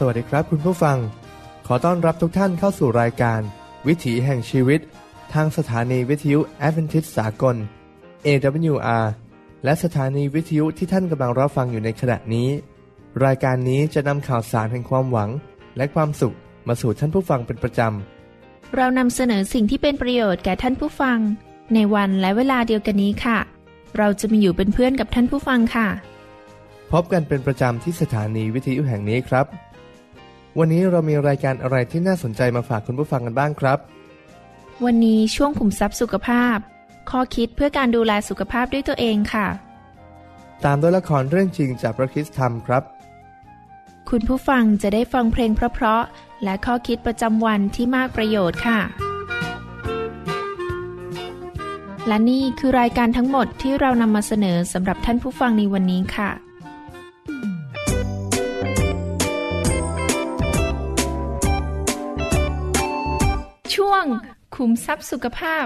วัสดีครับคุณผู้ฟังขอต้อนรับทุกท่านเข้าสู่รายการวิถีแห่งชีวิตทางสถานีวิทยุแอดเวนทิสต์สากล AWR และสถานีวิทยุที่ท่านกำลังรับฟังอยู่ในขณะนี้รายการนี้จะนำข่าวสารแห่งความหวังและความสุขมาสู่ท่านผู้ฟังเป็นประจำเรานำเสนอสิ่งที่เป็นประโยชน์แก่ท่านผู้ฟังในวันและเวลาเดียวกันนี้ค่ะเราจะมาอยู่เป็นเพื่อนกับท่านผู้ฟังค่ะพบกันเป็นประจำที่สถานีวิทยุแห่งนี้ครับวันนี้เรามีรายการอะไรที่น่าสนใจมาฝากคุณผู้ฟังกันบ้างครับวันนี้ช่วงขุมทรัพย์สุขภาพข้อคิดเพื่อการดูแลสุขภาพด้วยตัวเองค่ะตามด้วยละครเรื่องจริงจากพระคริสตธรรมครับคุณผู้ฟังจะได้ฟังเพลงเพราะๆและข้อคิดประจำวันที่มากประโยชน์ค่ะและนี่คือรายการทั้งหมดที่เรานำมาเสนอสำหรับท่านผู้ฟังในวันนี้ค่ะช่วงขุมทรัพย์สุขภาพ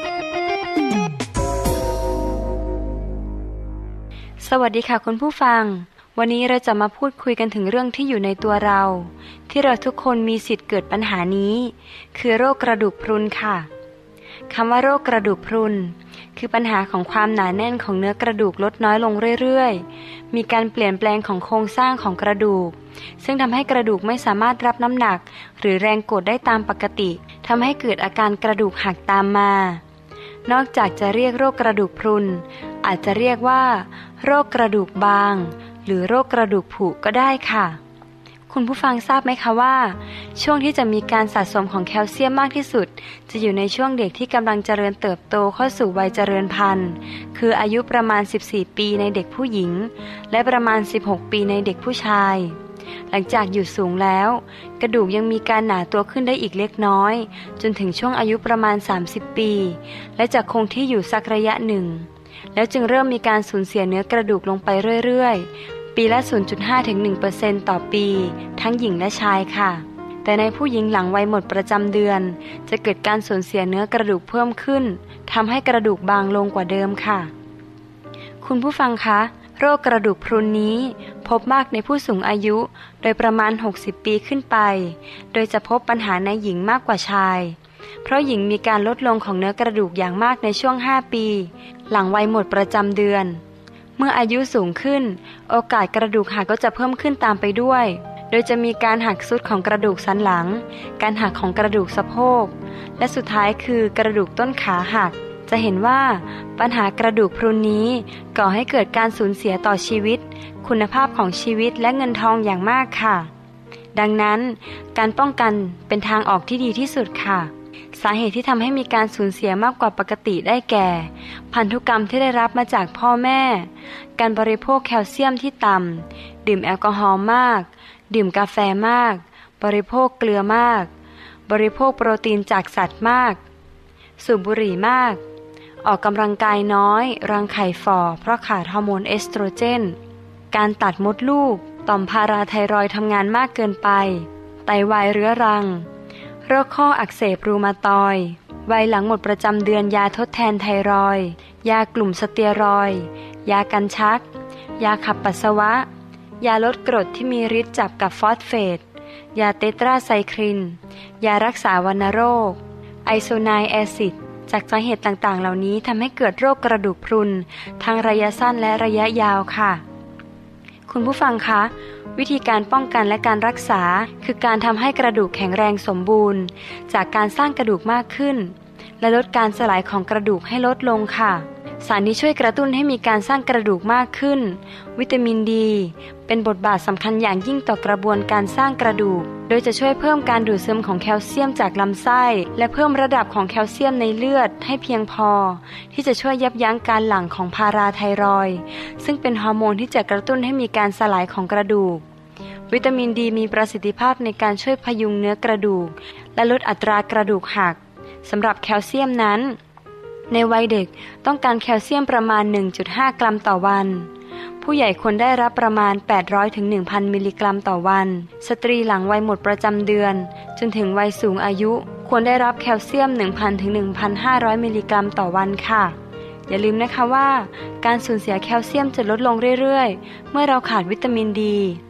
สวัสดีค่ะคุณผู้ฟังวันนี้เราจะมาพูดคุยกันถึงเรื่องที่อยู่ในตัวเราที่เราทุกคนมีสิทธิ์เกิดปัญหานี้คือโรคกระดูกพรุนค่ะคำว่าโรคกระดูกพรุนคือปัญหาของความหนาแน่นของเนื้อกระดูกลดน้อยลงเรื่อยๆมีการเปลี่ยนแปลงของโครงสร้างของกระดูกซึ่งทำให้กระดูกไม่สามารถรับน้ำหนักหรือแรงกดได้ตามปกติทำให้เกิดอาการกระดูกหักตามมานอกจากจะเรียกโรคกระดูกพรุนอาจจะเรียกว่าโรคกระดูกบางหรือโรคกระดูกผุก็ได้ค่ะคุณผู้ฟังทราบไหมคะว่าช่วงที่จะมีการสะสมของแคลเซียมมากที่สุดจะอยู่ในช่วงเด็กที่กำลังเจริญเติบโตเข้าสู่วัยเจริญพันธุ์คืออายุประมาณ14ปีในเด็กผู้หญิงและประมาณ16ปีในเด็กผู้ชายหลังจากอยู่สูงแล้วกระดูกยังมีการหนาตัวขึ้นได้อีกเล็กน้อยจนถึงช่วงอายุประมาณ30ปีและจะคงที่อยู่สักระยะหนึ่งแล้วจึงเริ่มมีการสูญเสียเนื้อกระดูกลงไปเรื่อยๆปีละ 0.5 ถึง 1% ต่อปีทั้งหญิงและชายค่ะแต่ในผู้หญิงหลังวัยหมดประจำเดือนจะเกิดการสูญเสียเนื้อกระดูกเพิ่มขึ้นทำให้กระดูกบางลงกว่าเดิมค่ะคุณผู้ฟังคะโรคกระดูกพรุนนี้พบมากในผู้สูงอายุโดยประมาณ60ปีขึ้นไปโดยจะพบปัญหาในหญิงมากกว่าชายเพราะหญิงมีการลดลงของเนื้อกระดูกอย่างมากในช่วง5ปีหลังวัยหมดประจำเดือนเมื่ออายุสูงขึ้นโอกาสกระดูกหักก็จะเพิ่มขึ้นตามไปด้วยโดยจะมีการหักทรุดของกระดูกสันหลังการหักของกระดูกสะโพกและสุดท้ายคือกระดูกต้นขาหักจะเห็นว่าปัญหากระดูกพรุนนี้ก่อให้เกิดการสูญเสียต่อชีวิตคุณภาพของชีวิตและเงินทองอย่างมากค่ะดังนั้นการป้องกันเป็นทางออกที่ดีที่สุดค่ะสาเหตุที่ทำให้มีการสูญเสียมากกว่าปกติได้แก่พันธุกรรมที่ได้รับมาจากพ่อแม่การบริโภคแคลเซียมที่ต่ำดื่มแอลกอฮอล์มากดื่มกาแฟมากบริโภคเกลือมากบริโภคโปรตีนจากสัตว์มากสูบบุหรี่มากออกกำลังกายน้อยรังไข่ฝ่อเพราะขาดฮอร์โมนเอสโตรเจนการตัดมดลูกต่อมพาราไทรอยด์ทำงานมากเกินไปไตวายเรื้อรังโรคข้ออักเสบรูมาตอยด์วัยหลังหมดประจำเดือนยาทดแทนไทรอยด์ยากลุ่มสเตียรอยด์ยากันชักยาขับปัสสาวะยาลดกรดที่มีฤทธิ์จับกับฟอสเฟตยาเตตราไซคลินยารักษาวัณโรคไอโซไนแอซิดจากสาเหตุต่างๆเหล่านี้ทำให้เกิดโรคกระดูกพรุนทั้งระยะสั้นและระยะยาวค่ะคุณผู้ฟังคะวิธีการป้องกันและการรักษาคือการทำให้กระดูกแข็งแรงสมบูรณ์จากการสร้างกระดูกมากขึ้นและลดการสลายของกระดูกให้ลดลงค่ะสารนี้ช่วยกระตุ้นให้มีการสร้างกระดูกมากขึ้นวิตามินดีเป็นบทบาทสำคัญอย่างยิ่งต่อกระบวนการสร้างกระดูกโดยจะช่วยเพิ่มการดูดซึมของแคลเซียมจากลำไส้และเพิ่มระดับของแคลเซียมในเลือดให้เพียงพอที่จะช่วยยับยั้งการหลั่งของพาราไทรอยด์ซึ่งเป็นฮอร์โมนที่จะกระตุ้นให้มีการสลายของกระดูกวิตามินดีมีประสิทธิภาพในการช่วยพยุงเนื้อกระดูกและลดอัตรากระดูกหักสำหรับแคลเซียมนั้นในวัยเด็กต้องการแคลเซียมประมาณ 1.5 กรัมต่อวันผู้ใหญ่ควรได้รับประมาณ 800 ถึง 1,000 มิลลิกรัมต่อวันสตรีหลังวัยหมดประจำเดือนจนถึงวัยสูงอายุควรได้รับแคลเซียม 1,000 ถึง 1,500 มิลลิกรัมต่อวันค่ะอย่าลืมนะคะว่าการสูญเสียแคลเซียมจะลดลงเรื่อยๆเมื่อเราขาดวิตามินดี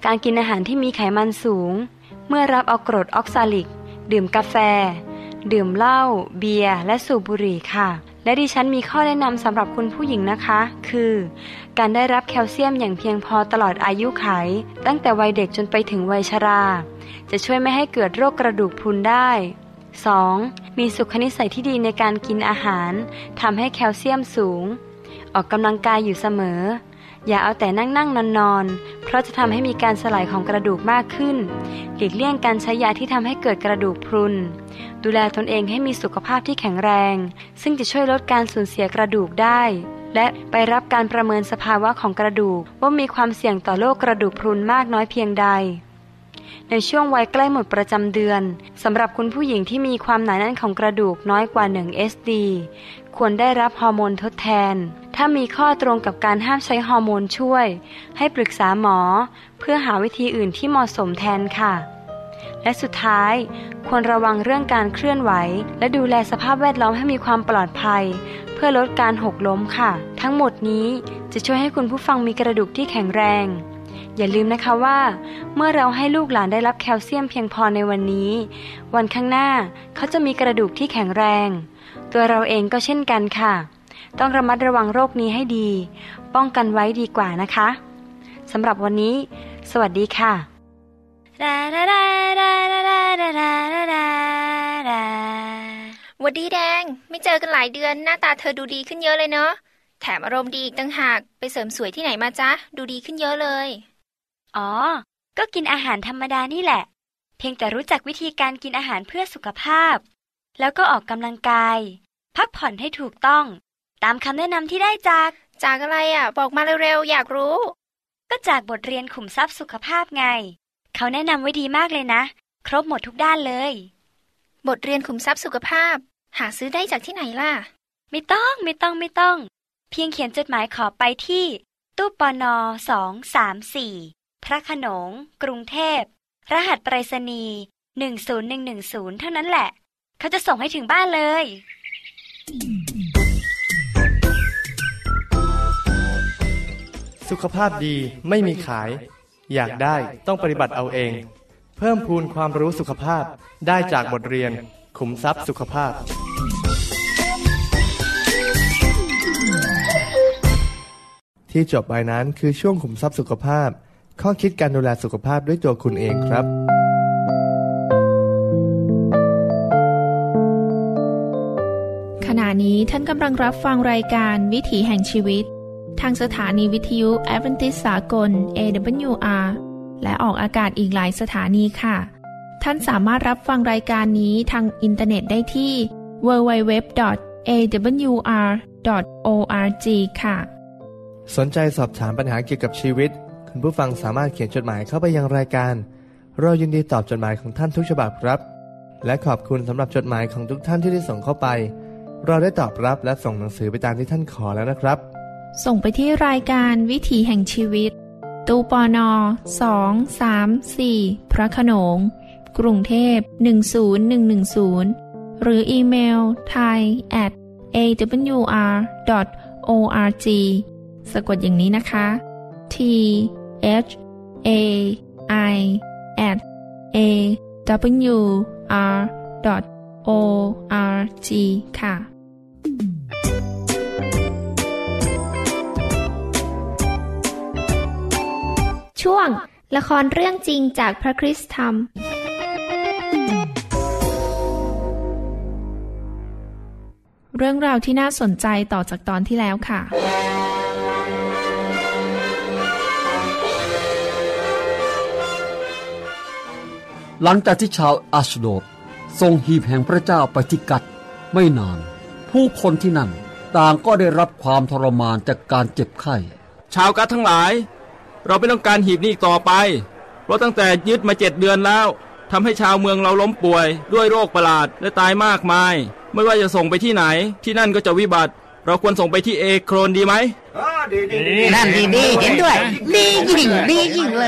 การกินอาหารที่มีไขมันสูงเมื่อรับเอากรดออกซาลิกดื่มกาแฟดื่มเหล้าเบียร์และสูบบุหรี่ค่ะและดิฉันมีข้อแนะนำสำหรับคุณผู้หญิงนะคะคือการได้รับแคลเซียมอย่างเพียงพอตลอดอายุขัยตั้งแต่วัยเด็กจนไปถึงวัยชราจะช่วยไม่ให้เกิดโรคกระดูกพรุนได้ 2. มีสุขนิสัยที่ดีในการกินอาหารทำให้แคลเซียมสูงออกกำลังกายอยู่เสมออย่าเอาแต่นั่งนอนเพราะจะทำให้มีการสลายของกระดูกมากขึ้นหลีกเลี่ยงการใช้ยาที่ทำให้เกิดกระดูกพรุนดูแลตนเองให้มีสุขภาพที่แข็งแรงซึ่งจะช่วยลดการสูญเสียกระดูกได้และไปรับการประเมินสภาวะของกระดูกว่ามีความเสี่ยงต่อโรคกระดูกพรุนมากน้อยเพียงใดในช่วงวัยใกล้หมดประจำเดือนสำหรับคุณผู้หญิงที่มีความหนาแน่นของกระดูกน้อยกว่า1 SD ควรได้รับฮอร์โมนทดแทนถ้ามีข้อตรงกับการห้ามใช้ฮอร์โมนช่วยให้ปรึกษาหมอเพื่อหาวิธีอื่นที่เหมาะสมแทนค่ะและสุดท้ายควรระวังเรื่องการเคลื่อนไหวและดูแลสภาพแวดล้อมให้มีความปลอดภัยเพื่อลดการหกล้มค่ะทั้งหมดนี้จะช่วยให้คุณผู้ฟังมีกระดูกที่แข็งแรงอย่าลืมนะคะว่าเมื่อเราให้ลูกหลานได้รับแคลเซียมเพียงพอในวันนี้วันข้างหน้าเขาจะมีกระดูกที่แข็งแรงตัวเราเองก็เช่นกันค่ะต้องระมัดระวังโรคนี้ให้ดีป้องกันไว้ดีกว่านะคะสำหรับวันนี้สวัสดีค่ะหวัดดีแดงไม่เจอกันหลายเดือนหน้าตาเธอดูดีขึ้นเยอะเลยเนาะแถมอารมณ์ดีอีกต่างหากไปเสริมสวยที่ไหนมาจ๊ะดูดีขึ้นเยอะเลยอ๋อก็กินอาหารธรรมดานี่แหละเพียงแต่รู้จักวิธีการกินอาหารเพื่อสุขภาพแล้วก็ออกกำลังกายพักผ่อนให้ถูกต้องตามคำแนะนำที่ได้จากอะไรบอกมาเร็วๆอยากรู้ก็จากบทเรียนขุมทรัพย์สุขภาพไงเขาแนะนำไว้ดีมากเลยนะครบหมดทุกด้านเลยบทเรียนขุมทรัพย์สุขภาพหาซื้อได้จากที่ไหนล่ะไม่ต้องเพียงเขียนจดหมายขอไปที่ตู้ปน234พระโขนงกรุงเทพรหัสไปรษณีย์10110เท่านั้นแหละเขาจะส่งให้ถึงบ้านเลยสุขภาพดีไม่มีขายอยากได้ต้องปฏิบัติเอาเองเพิ่มพูนความรู้สุขภาพได้จากบทเรียนขุมทรัพย์สุขภาพที่จบไปนั้นคือช่วงขุมทรัพย์สุขภาพข้อคิดการดูแลสุขภาพด้วยตัวคุณเองครับขณะนี้ท่านกำลังรับฟังรายการวิถีแห่งชีวิตทางสถานีวิทยุแอดเวนทิสต์สากล AWR และออกอากาศอีกหลายสถานีค่ะท่านสามารถรับฟังรายการนี้ทางอินเทอร์เน็ตได้ที่ www.awr.org ค่ะสนใจสอบถามปัญหาเกี่ยวกับชีวิตคุณผู้ฟังสามารถเขียนจดหมายเข้าไปยังรายการเรายินดีตอบจดหมายของท่านทุกฉบับครับและขอบคุณสำหรับจดหมายของทุกท่านที่ได้ส่งเข้าไปเราได้ตอบรับและส่งหนังสือไปตามที่ท่านขอแล้วนะครับส่งไปที่รายการวิถีแห่งชีวิตตู้ปน234พระโขนงกรุงเทพ10110หรืออีเมล thai@awr.org สะกดอย่างนี้นะคะ thai@awr.org ค่ะช่วงละครเรื่องจริงจากพระคริสต์ธรรมเรื่องราวที่น่าสนใจต่อจากตอนที่แล้วค่ะหลังจากที่ชาวอัชโดดส่งหีบแห่งพระเจ้าไปที่กัดไม่นานผู้คนที่นั่นต่างก็ได้รับความทรมานจากการเจ็บไข้ชาวกัดทั้งหลายเราไม่ต้องการหีบนี้อีกต่อไปเพราะตั้งแต่ยึดมา7 เดือนแล้วทำให้ชาวเมืองเราล้มป่วยด้วยโรคประหลาดและตายมากมายไม่ว่าจะส่งไปที่ไหนที่นั่นก็จะวิบัติเราควรส่งไปที่เอโครนดีไหมนั่นดีเห็นด้วยดียิ่งเลย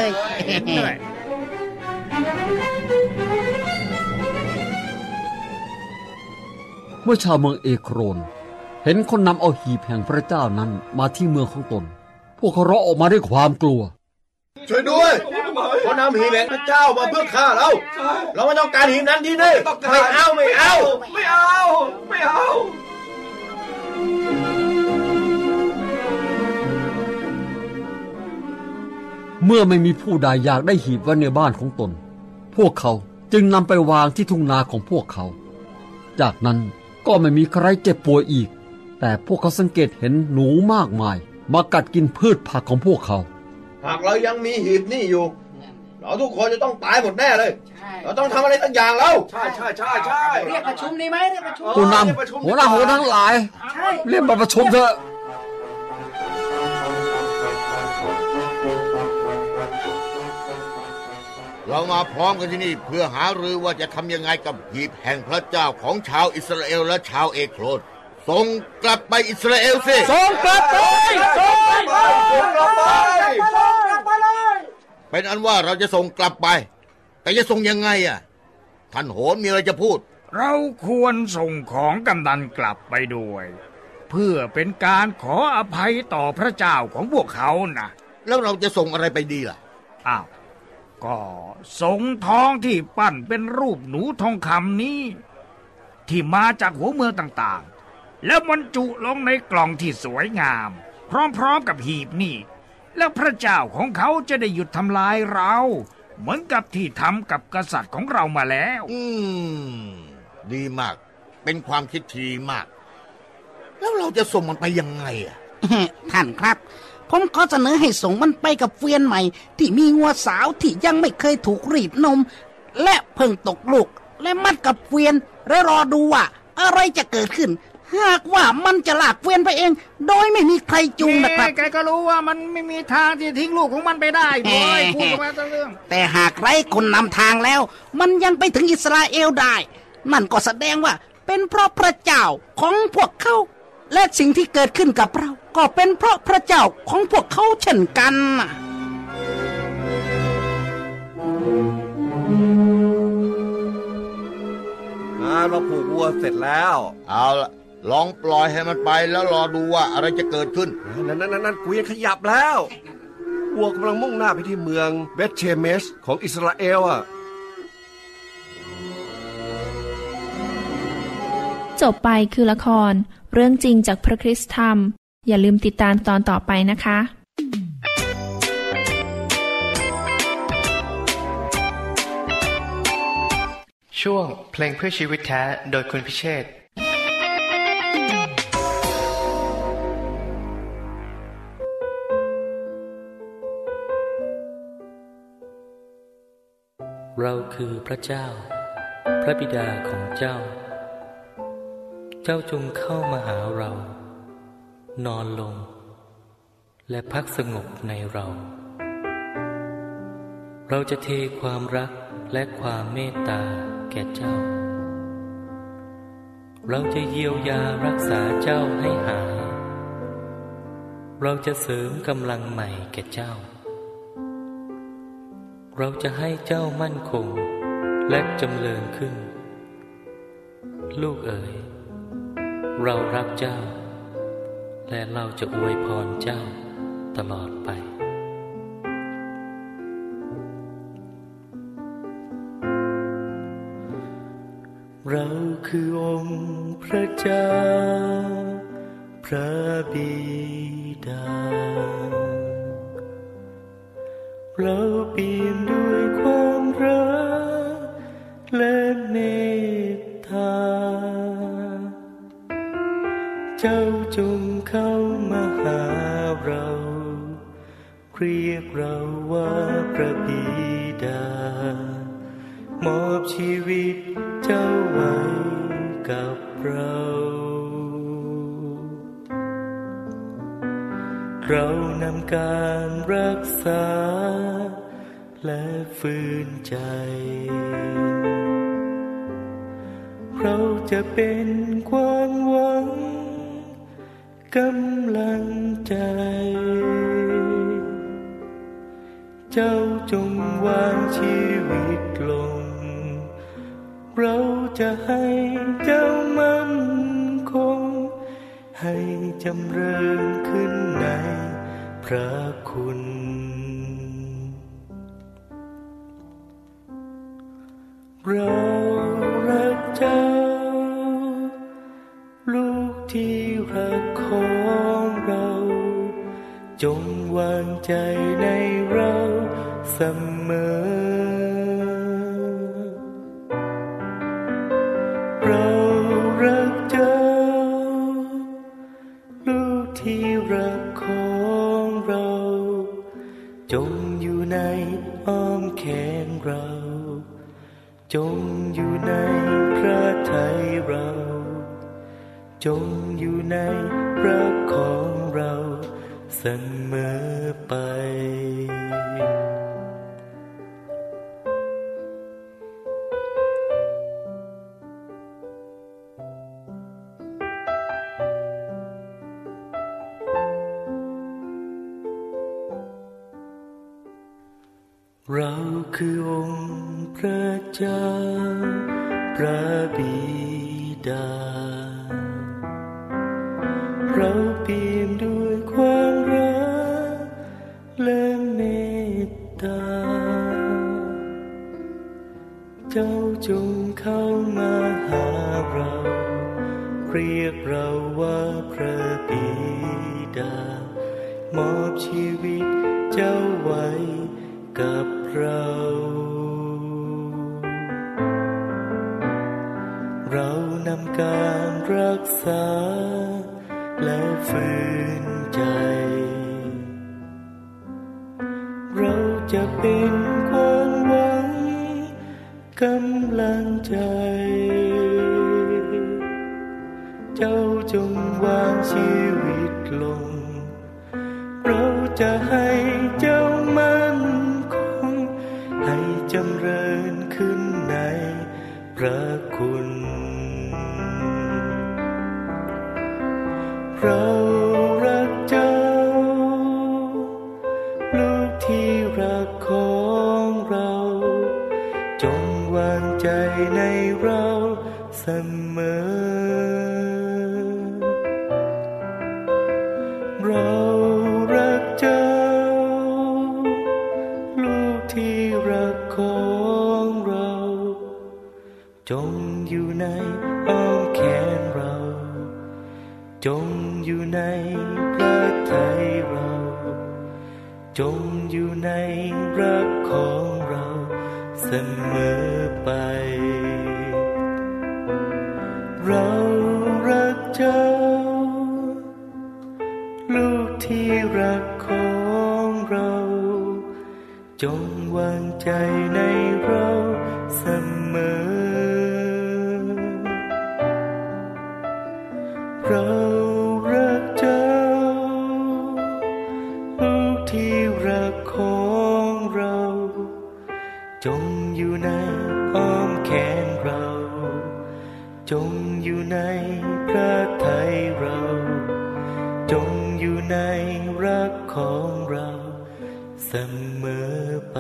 เมื่อชาวเมืองเอโครนเห็นคนนำเอาหีบแห่งพระเจ้านั้นมาที่เมืองของตนพวกเขาร้องออกมาด้วยความกลัวช่วยด้วยเขานำหีบแห่งพระเจ้ามาเพื่อฆ่าเราไม่ต้องการหีบนั้นที่นี่ไม่เอาเมื่อไม่มีผู้ใดอยากได้หีบไว้ในบ้านของตนพวกเขาจึงนำไปวางที่ทุ่งนาของพวกเขาจากนั้นก็ไม่มีใครเจ็บป่วยอีกแต่พวกเขาสังเกตเห็นหนูมากมายมากัดกินพืชผักของพวกเขาหากเรายังมีหีบนี่อยู่เราทุกคนจะต้องตายหมดแน่เลยเราต้องทำอะไรสักอย่างแล้วใช่เรียกประชุมได้ไหมเรียกประชุมผู้นำหัวหน้าทั้งหลายเรียกมาประชุมเถอะเรามาพร้อมกันที่นี่เพื่อหารือว่าจะทำยังไงกับหีบแห่งพระเจ้าของชาวอิสราเอลและชาวเอโครนส่งกลับไปอิสราเอลสิส่งกลับไปเป็นอันว่าเราจะส่งกลับไปแต่จะส่งยังไงท่านโหนมีอะไรจะพูดเราควรส่งของกำนันกลับไปด้วยเพื่อเป็นการขออภัยต่อพระเจ้าของพวกเขานะแล้วเราจะส่งอะไรไปดีล่ะก็ส่งทองที่ปั้นเป็นรูปหนูทองคำนี้ที่มาจากหัวเมืองต่างๆแล้วบรรจุลงในกล่องที่สวยงามพร้อมๆกับหีบนี่แล้วพระเจ้าของเขาจะได้หยุดทำลายเราเหมือนกับที่ทำกับกษัตริย์ของเรามาแล้วดีมากเป็นความคิดที่ดีมากแล้วเราจะส่งมันไปยังไงท่านครับผมขอเสนอให้ส่งมันไปกับเกวียนใหม่ที่มีงัวสาวที่ยังไม่เคยถูกรีดนมและเพิ่งตกลูกและมัดกับเกวียนและรอดูว่าอะไรจะเกิดขึ้นหากว่ามันจะลากเกวียนไปเองโดยไม่มีใครจูงนะครับแกก็รู้ว่ามันไม่มีทางที่ทิ้งลูกของมันไปได้ด้วยพูดมาเรื่องแต่หากไร้คนนำทางแล้วมันยังไปถึงอิสราเอลได้นั่นก็แสดงว่าเป็นเพราะพระเจ้าของพวกเขาและสิ่งที่เกิดขึ้นกับเราก็เป็นเพราะพระเจ้าของพวกเขาเช่นกันเราผูกวัวเสร็จแล้วเอาละลองปล่อยให้มันไปแล้วรอดูว่าอะไรจะเกิดขึ้นนั่นเกวียนขยับแล้ววัวกำลังมุ่งหน้าไปที่เมืองเบธเชเมสของอิสราเอลจบไปคือละครเรื่องจริงจากพระคริสต์ธรรมอย่าลืมติดตามตอนต่อไปนะคะช่วงเพลงเพื่อชีวิตแท้โดยคุณพิเชษฐ์เราคือพระเจ้าพระบิดาของเจ้าเจ้าจงเข้ามาหาเรานอนลงและพักสงบในเราเราจะเทความรักและความเมตตาแก่เจ้าเราจะเยียวยารักษาเจ้าให้หายเราจะเสริมกำลังใหม่แก่เจ้าเราจะให้เจ้ามั่นคงและจำเริญขึ้นลูกเอ๋ยเรารักเจ้าและเราจะอวยพรเจ้าตลอดไปเราคือองค์พระเจ้าพระบิดาเราเปี่ยมด้วยความรักและเมตตาเจ้าจงเข้ามาหาเราเรียกเราว่าพระบิดามอบชีวิตเจ้าไว้กับเราเรานำการรักษาและฟื้นใจเราจะเป็นความหวังกำลังใจเจ้าจงวางชีวิตลงเราจะให้เจ้ามั่นคงให้จำเริญขึ้นในพระคุณเรารักเจ้าลูกที่รักของเราจงวางใจในเราเสมอเรารักเจ้าลูกที่รักของเราจงอยู่ในอ้อมแขนเราจงอยู่ในพระทัยเราจงอยู่ในรักของเราเสมอไปเราคือองค์พระเจ้าพระบิดาเราเปี่ยมด้วยความรักและเมตตาเจ้าจงเข้ามาหาเราเรียกเราว่าพระบิดามอบชีวิตเจ้าไว้กับเราเรานำการรักษาและฝืนใจเราจะเป็นความหวังกำลังใจเจ้าจงวางชีวิตลงเราจะให้เจ้ามั่นคงให้จำเริญขึ้นในพระคุณเรารักเจ้าลูกที่รักของเราจงวางใจในเราเสมอเรารักเจ้าลูกที่รักของเราจงอยู่ในอ้อมแขนเราจงอยู่ในพระทัยเราจงอยู่ในรักของเราเสมอไปเรารักเจ้าลูกที่รักของเราจงวางใจในเราเสมอเรารักเจ้าลูกที่รักของเราจงอยู่ในอ้อมแขนเราจงอยู่ในพระทัยเราจงอยู่ในรักของเราเสมอไป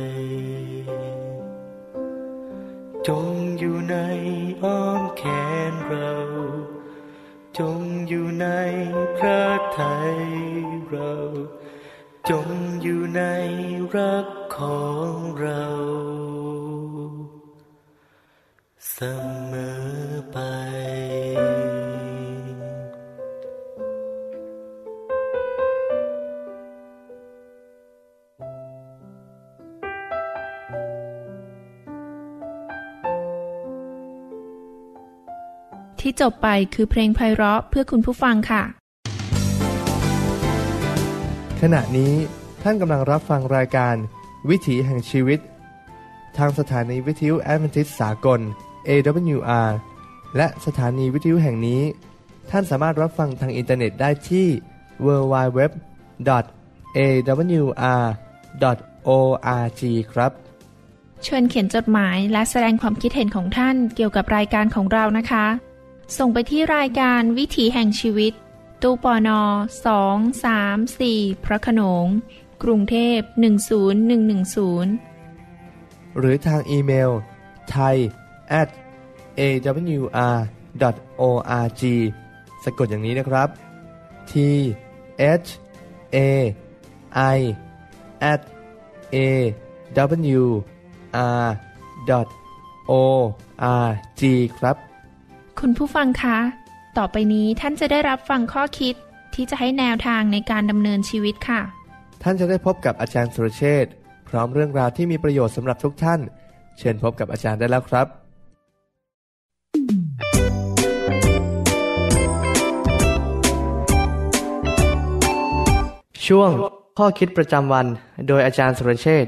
จงอยู่ในอ้อมแขนเราจงอยู่ในพระทัยเราจงอยู่ในรักของเราเสมอไปที่จบไปคือเพลงไพเราะเพื่อคุณผู้ฟังค่ะขณะนี้ท่านกำลังรับฟังรายการวิถีแห่งชีวิตทางสถานีวิทยุแอดเวนทิสต์สากล AWR และสถานีวิทยุแห่งนี้ท่านสามารถรับฟังทางอินเทอร์เน็ตได้ที่ www.awr.org ครับเชิญเขียนจดหมายและแสดงความคิดเห็นของท่านเกี่ยวกับรายการของเรานะคะส่งไปที่รายการวิถีแห่งชีวิตตู้ปน234พระโขนงกรุงเทพ10110 หรือทางอีเมล thai@awr.org สะกดอย่างนี้นะครับ thai@awr.org ORG ครับคุณผู้ฟังคะต่อไปนี้ท่านจะได้รับฟังข้อคิดที่จะให้แนวทางในการดำเนินชีวิตค่ะท่านจะได้พบกับอาจารย์สุรเชษฐ์พร้อมเรื่องราวที่มีประโยชน์สำหรับทุกท่านเชิญพบกับอาจารย์ได้แล้วครับช่วงข้อคิดประจำวันโดยอาจารย์สุรเชษฐ์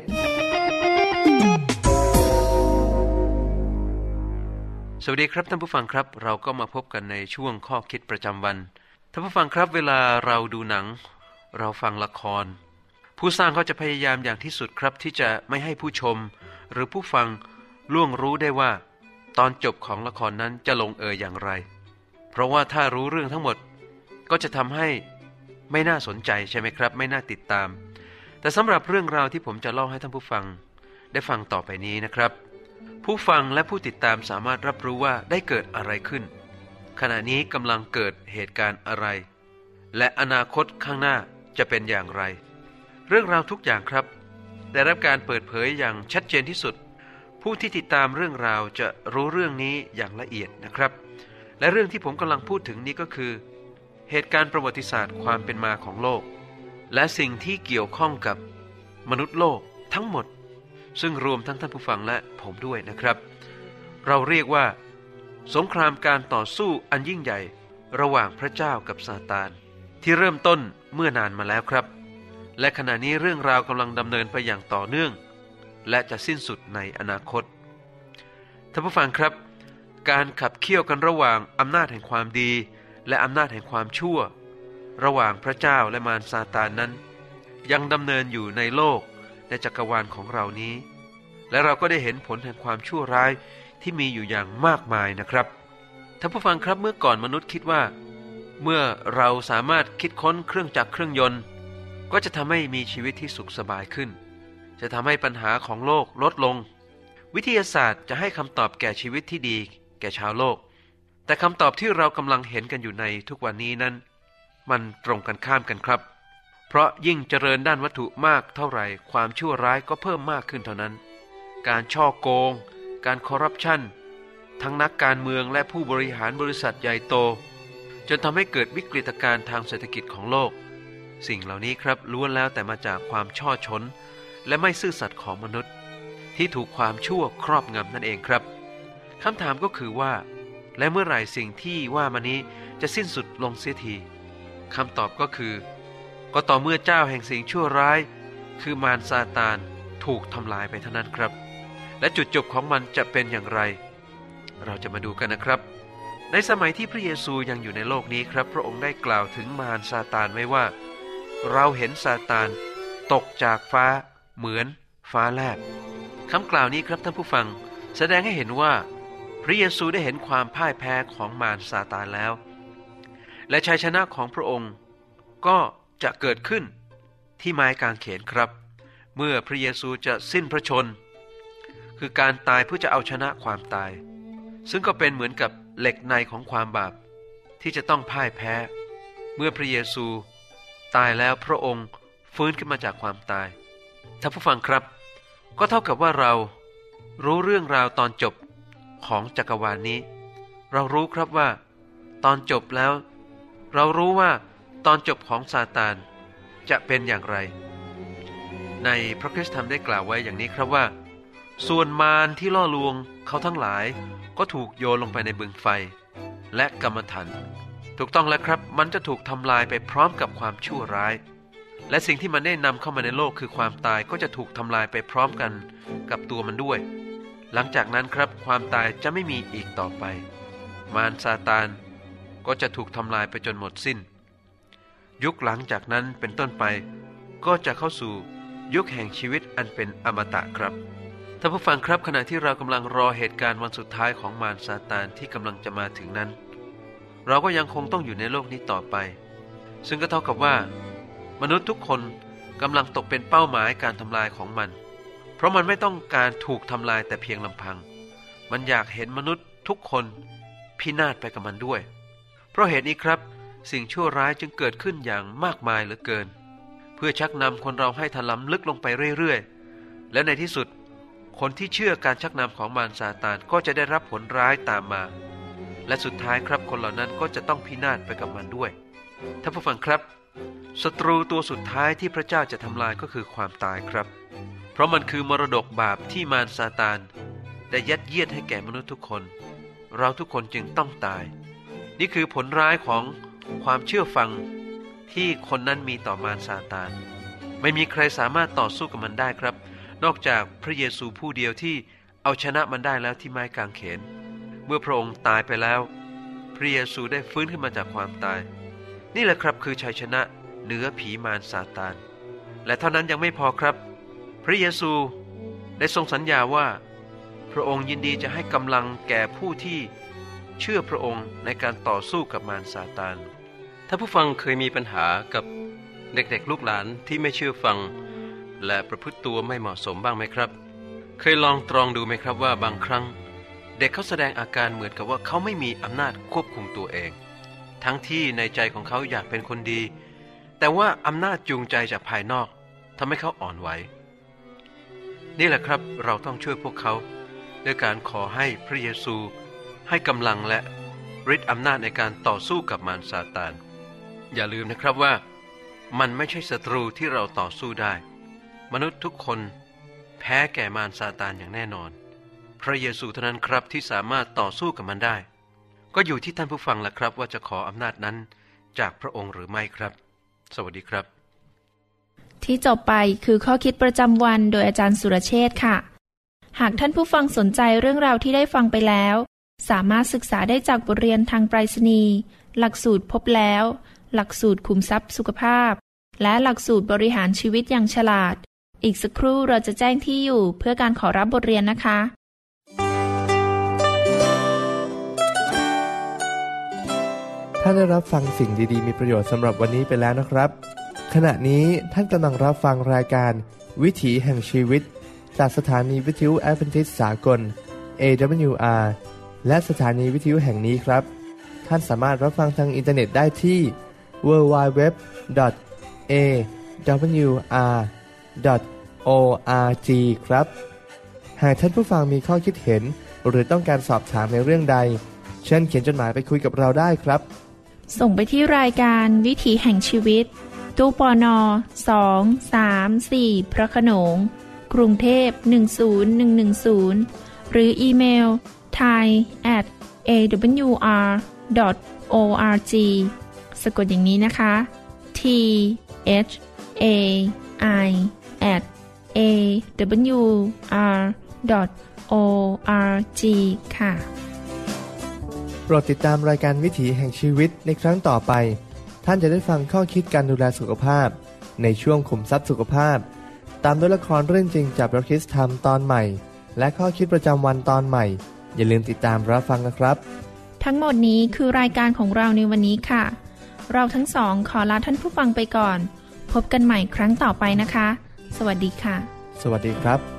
สวัสดีครับท่านผู้ฟังครับเราก็มาพบกันในช่วงข้อคิดประจำวันท่านผู้ฟังครับเวลาเราดูหนังเราฟังละครผู้สร้างเขาจะพยายามอย่างที่สุดครับที่จะไม่ให้ผู้ชมหรือผู้ฟังล่วงรู้ได้ว่าตอนจบของละครนั้นจะลงเอยอย่างไรเพราะว่าถ้ารู้เรื่องทั้งหมดก็จะทำให้ไม่น่าสนใจใช่ไหมครับไม่น่าติดตามแต่สำหรับเรื่องราวที่ผมจะเล่าให้ท่านผู้ฟังได้ฟังต่อไปนี้นะครับผู้ฟังและผู้ติดตามสามารถรับรู้ว่าได้เกิดอะไรขึ้นขณะนี้กำลังเกิดเหตุการณ์อะไรและอนาคตข้างหน้าจะเป็นอย่างไรเรื่องราวทุกอย่างครับได้รับการเปิดเผยอย่างชัดเจนที่สุดผู้ที่ติดตามเรื่องราวจะรู้เรื่องนี้อย่างละเอียดนะครับและเรื่องที่ผมกำลังพูดถึงนี้ก็คือเหตุการณ์ประวัติศาสตร์ความเป็นมาของโลกและสิ่งที่เกี่ยวข้องกับมนุษย์โลกทั้งหมดซึ่งรวมทั้งท่านผู้ฟังและผมด้วยนะครับเราเรียกว่าสงครามการต่อสู้อันยิ่งใหญ่ระหว่างพระเจ้ากับซาตานที่เริ่มต้นเมื่อนานมาแล้วครับและขณะนี้เรื่องราวกำลังดำเนินไปอย่างต่อเนื่องและจะสิ้นสุดในอนาคตท่านผู้ฟังครับการขับเคี่ยวกันระหว่างอำนาจแห่งความดีและอำนาจแห่งความชั่วระหว่างพระเจ้าและมารซาตานนั้นยังดำเนินอยู่ในโลกในจักรวาลของเรานี้และเราก็ได้เห็นผลแห่งความชั่วร้ายที่มีอยู่อย่างมากมายนะครับท่านผู้ฟังครับเมื่อก่อนมนุษย์คิดว่าเมื่อเราสามารถคิดค้นเครื่องจักรเครื่องยนต์ก็จะทำให้มีชีวิตที่สุขสบายขึ้นจะทำให้ปัญหาของโลกลดลงวิทยาศาสตร์จะให้คำตอบแก่ชีวิตที่ดีแก่ชาวโลกแต่คำตอบที่เรากำลังเห็นกันอยู่ในทุกวันนี้นั้นมันตรงกันข้ามกันครับเพราะยิ่งเจริญด้านวัตถุมากเท่าไหร่ความชั่วร้ายก็เพิ่มมากขึ้นเท่านั้นการฉ้อโกงการคอร์รัปชันทั้งนักการเมืองและผู้บริหารบริษัทใหญ่โตจนทำให้เกิดวิกฤตการณ์ทางเศรษฐกิจของโลกสิ่งเหล่านี้ครับล้วนแล้วแต่มาจากความช่อชนและไม่ซื่อสัตย์ของมนุษย์ที่ถูกความชั่วครอบงำนั่นเองครับคำถามก็คือว่าและเมื่อไหร่สิ่งที่ว่ามานี้จะสิ้นสุดลงเสียทีคำตอบก็คือก็ต่อเมื่อเจ้าแห่งสิ่งชั่วร้ายคือมารซาตานถูกทำลายไปเท่านั้นครับและจุดจบของมันจะเป็นอย่างไรเราจะมาดูกันนะครับในสมัยที่พระเยซูยังอยู่ในโลกนี้ครับพระองค์ได้กล่าวถึงมารซาตานไว้ว่าเราเห็นซาตานตกจากฟ้าเหมือนฟ้าแลบคำกล่าวนี้ครับท่านผู้ฟังแสดงให้เห็นว่าพระเยซูได้เห็นความพ่ายแพ้ของมารซาตานแล้วและชัยชนะของพระองค์ก็จะเกิดขึ้นที่ไม้กางเขนครับเมื่อพระเยซูจะสิ้นพระชนคือการตายเพื่อจะเอาชนะความตายซึ่งก็เป็นเหมือนกับเหล็กในของความบาปที่จะต้องพ่ายแพ้เมื่อพระเยซูตายแล้วพระองค์ฟื้นขึ้นมาจากความตายท่านผู้ฟังครับก็เท่ากับว่าเรารู้เรื่องราวตอนจบของจักรวาลนี้เรารู้ครับว่าตอนจบแล้วเรารู้ว่าตอนจบของซาตานจะเป็นอย่างไรในพระคริสตธรรมได้กล่าวไว้อย่างนี้ครับว่าส่วนมารที่ล่อลวงเขาทั้งหลายก็ถูกโยนลงไปในบึงไฟและกรรมฐานถูกต้องแล้วครับมันจะถูกทำลายไปพร้อมกับความชั่วร้ายและสิ่งที่มันได้นำเข้ามาในโลกคือความตายก็จะถูกทำลายไปพร้อมกันกับตัวมันด้วยหลังจากนั้นครับความตายจะไม่มีอีกต่อไปมารซาตานก็จะถูกทำลายไปจนหมดสิ้นยุคหลังจากนั้นเป็นต้นไปก็จะเข้าสู่ยุคแห่งชีวิตอันเป็นอมตะครับท่านผู้ฟังครับขณะที่เรากำลังรอเหตุการณ์วันสุดท้ายของมารซาตานที่กำลังจะมาถึงนั้นเราก็ยังคงต้องอยู่ในโลกนี้ต่อไปซึ่งก็เท่ากับว่ามนุษย์ทุกคนกำลังตกเป็นเป้าหมายการทำลายของมันเพราะมันไม่ต้องการถูกทำลายแต่เพียงลำพังมันอยากเห็นมนุษย์ทุกคนพินาศไปกับมันด้วยเพราะเหตุนี้ครับสิ่งชั่วร้ายจึงเกิดขึ้นอย่างมากมายเหลือเกินเพื่อชักนำคนเราให้ถลำลึกลงไปเรื่อยๆและในที่สุดคนที่เชื่อการชักนำของมารซาตานก็จะได้รับผลร้ายตามมาและสุดท้ายครับคนเหล่านั้นก็จะต้องพินาศไปกับมันด้วยท่านผู้ฟังครับศัตรูตัวสุดท้ายที่พระเจ้าจะทำลายก็คือความตายครับเพราะมันคือมรดกบาปที่มารซาตานได้ยัดเยียดให้แก่มนุษย์ทุกคนเราทุกคนจึงต้องตายนี่คือผลร้ายของความเชื่อฟังที่คนนั้นมีต่อมารซาตานไม่มีใครสามารถต่อสู้กับมันได้ครับนอกจากพระเยซูผู้เดียวที่เอาชนะมันได้แล้วที่ไม้กางเขนเมื่อพระองค์ตายไปแล้วพระเยซูได้ฟื้นขึ้นมาจากความตายนี่แหละครับคือชัยชนะเหนือผีมารซาตานและเท่านั้นยังไม่พอครับพระเยซูได้ทรงสัญญาว่าพระองค์ยินดีจะให้กำลังแก่ผู้ที่เชื่อพระองค์ในการต่อสู้กับมารซาตานถ้าผู้ฟังเคยมีปัญหากับเด็กๆลูกหลานที่ไม่เชื่อฟังและประพฤติตัวไม่เหมาะสมบ้างไหมครับเคยลองตรองดูไหมครับว่าบางครั้งเด็กเขาแสดงอาการเหมือนกับว่าเขาไม่มีอำนาจควบคุมตัวเองทั้งที่ในใจของเขาอยากเป็นคนดีแต่ว่าอำนาจจูงใจจากภายนอกทำให้เขาอ่อนไหวนี่แหละครับเราต้องช่วยพวกเขาด้วยการขอให้พระเยซูให้กำลังและฤทธิ์อำนาจในการต่อสู้กับมารซาตานอย่าลืมนะครับว่ามันไม่ใช่ศัตรูที่เราต่อสู้ได้มนุษย์ทุกคนแพ้แก่มารซาตานอย่างแน่นอนพระเยซูเท่านั้นครับที่สามารถต่อสู้กับมันได้ก็อยู่ที่ท่านผู้ฟังล่ะครับว่าจะขออำนาจนั้นจากพระองค์หรือไม่ครับสวัสดีครับที่จบไปคือข้อคิดประจำวันโดยอาจารย์สุรเชษฐ์ค่ะหากท่านผู้ฟังสนใจเรื่องราวที่ได้ฟังไปแล้วสามารถศึกษาได้จากบทเรียนทางไปรษณีย์หลักสูตรพบแล้วหลักสูตรขุมทรัพย์สุขภาพและหลักสูตรบริหารชีวิตอย่างฉลาดอีกสักครู่เราจะแจ้งที่อยู่เพื่อการขอรับบทเรียนนะคะท่านได้รับฟังสิ่งดีๆมีประโยชน์สำหรับวันนี้ไปแล้วนะครับขณะนี้ท่านกำลังรับฟังรายการวิถีแห่งชีวิตจากสถานีวิทยุแอดเวนทิสต์สากล AWR และสถานีวิทยุแห่งนี้ครับท่านสามารถรับฟังทางอินเทอร์เน็ตได้ที่ www.awr.org ครับหากท่านผู้ฟังมีข้อคิดเห็นหรือต้องการสอบถามในเรื่องใดเชิญเขียนจดหมายไปคุยกับเราได้ครับส่งไปที่รายการวิถีแห่งชีวิตตู้ปน234พระโขนงกรุงเทพ10110หรืออีเมล thai@awr.org สะกดอย่างนี้นะคะ thai@awr.org ค่ะโปรดติดตามรายการวิถีแห่งชีวิตในครั้งต่อไปท่านจะได้ฟังข้อคิดการดูแลสุขภาพในช่วงขุมทรัพย์สุขภาพตามด้วยละครเรื่องจริงจากพระคริสต์ธรรมตอนใหม่และข้อคิดประจำวันตอนใหม่อย่าลืมติดตามรับฟังนะครับทั้งหมดนี้คือรายการของเราในวันนี้ค่ะเราทั้งสองขอลาท่านผู้ฟังไปก่อนพบกันใหม่ครั้งต่อไปนะคะสวัสดีค่ะสวัสดีครับ